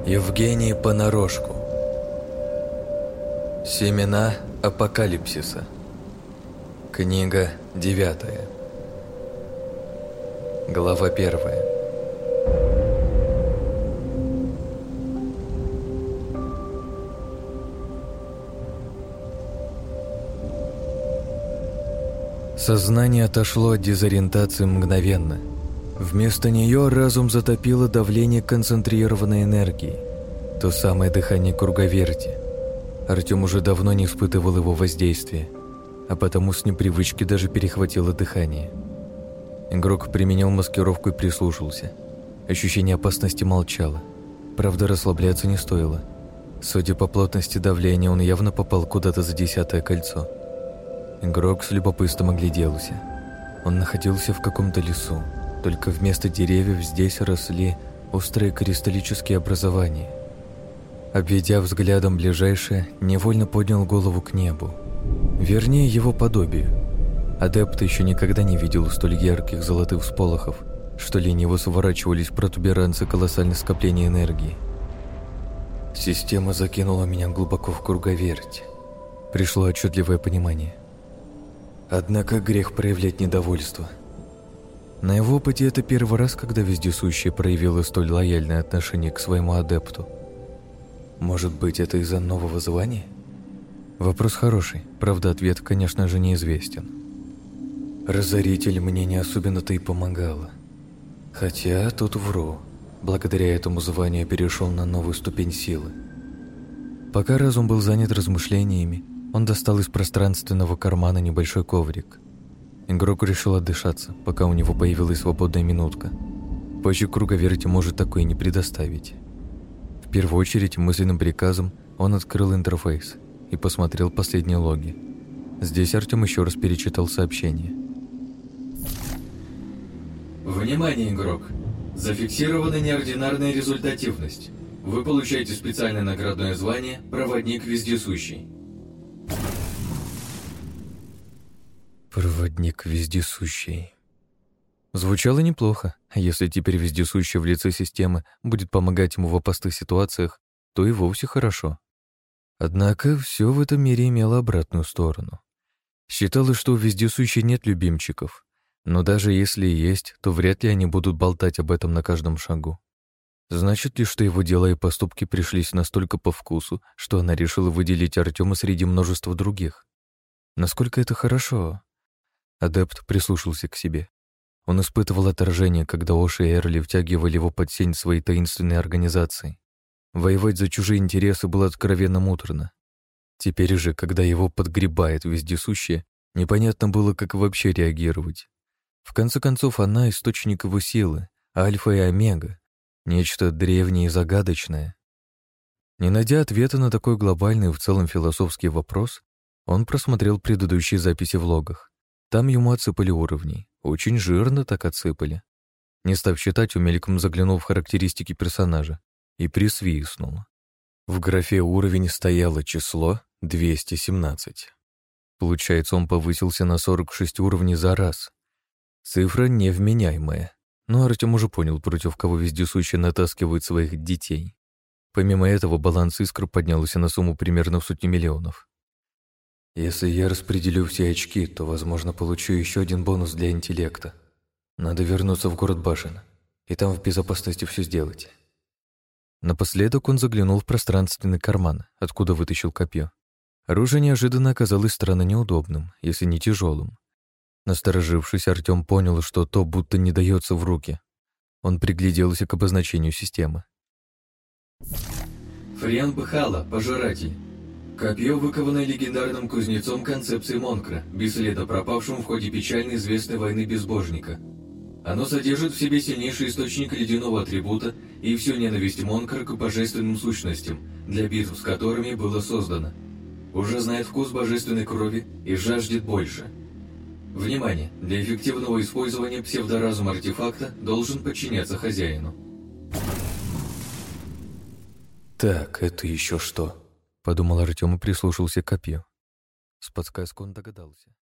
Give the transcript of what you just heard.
Евгений Понарошку. Семена апокалипсиса. Книга 9. Глава 1. Сознание отошло от дезориентации мгновенно. Вместо нее разум затопило давление концентрированной энергии, то самое дыхание круговерти. Артем уже давно не испытывал его воздействия, а потому с непривычки даже перехватило дыхание. Игрок применил маскировку и прислушался. Ощущение опасности молчало. Правда, расслабляться не стоило. Судя по плотности давления, он явно попал куда-то за 10-е кольцо. Игрок с любопытством огляделся. Он находился в каком-то лесу, только вместо деревьев здесь росли острые кристаллические образования. Обведя взглядом ближайшее, невольно поднял голову к небу. Вернее, его подобию. Адепт еще никогда не видел столь ярких золотых всполохов, что лениво сворачивались протуберанцы колоссальных скоплений энергии. Система закинула меня глубоко в круговерть. Пришло отчетливое понимание. Однако грех проявлять недовольство. На его опыте это первый раз, когда вездесущий проявила столь лояльное отношение к своему адепту. Может быть, это из-за нового звания? Вопрос хороший, правда, ответ, конечно же, неизвестен. Разоритель мне не особенно-то и помогала. Хотя тут вру. Благодаря этому званию я перешел на новую ступень силы. Пока разум был занят размышлениями, он достал из пространственного кармана небольшой коврик. Игрок решил отдышаться, пока у него появилась свободная минутка. Позже круговерти может такое не предоставить. В первую очередь, мысленным приказом он открыл интерфейс и посмотрел последние логи. Здесь Артем еще раз перечитал сообщение. Внимание, игрок! Зафиксирована неординарная результативность. Вы получаете специальное наградное звание «Проводник вездесущий». Проводник вездесущий. Звучало неплохо, а если теперь вездесущий в лице системы будет помогать ему в опасных ситуациях, то и вовсе хорошо. Однако все в этом мире имело обратную сторону. Считалось, что у вездесущей нет любимчиков, но даже если и есть, то вряд ли они будут болтать об этом на каждом шагу. Значит ли, что его дела и поступки пришлись настолько по вкусу, что она решила выделить Артема среди множества других? Насколько это хорошо? Адепт прислушался к себе. Он испытывал отторжение, когда Оша и Эрли втягивали его под сень своей таинственной организации. Воевать за чужие интересы было откровенно муторно. Теперь же, когда его подгребает вездесущее, непонятно было, как вообще реагировать. В конце концов, она — источник его силы, альфа и омега, нечто древнее и загадочное. Не найдя ответа на такой глобальный и в целом философский вопрос, он просмотрел предыдущие записи в логах. Там ему отсыпали уровней. Очень жирно так отсыпали. Не став считать, мельком заглянул в характеристики персонажа и присвистнул. В графе «Уровень» стояло число 217. Получается, он повысился на 46 уровней за раз. Цифра невменяемая. Но Артем уже понял, против кого вездесущий натаскивает своих детей. Помимо этого, баланс искр поднялся на сумму примерно в сотни миллионов. Если я распределю все очки, то, возможно, получу еще один бонус для интеллекта. Надо вернуться в город Башен, и там в безопасности все сделать. Напоследок он заглянул в пространственный карман, откуда вытащил копье. Оружие неожиданно оказалось странно неудобным, если не тяжелым. Насторожившись, Артем понял, что то будто не дается в руки. Он пригляделся к обозначению системы. Фриан Бхала, пожиратель. Копье, выкованное легендарным кузнецом концепции Монкра, бесследно пропавшим в ходе печально известной войны безбожника. Оно содержит в себе сильнейший источник ледяного атрибута и всю ненависть Монкра к божественным сущностям, для битв с которыми было создано. Уже знает вкус божественной крови и жаждет больше. Внимание! Для эффективного использования псевдоразум артефакта должен подчиняться хозяину. «Так, это еще что?» — подумал Артем и прислушался к копью. С подсказкой он догадался.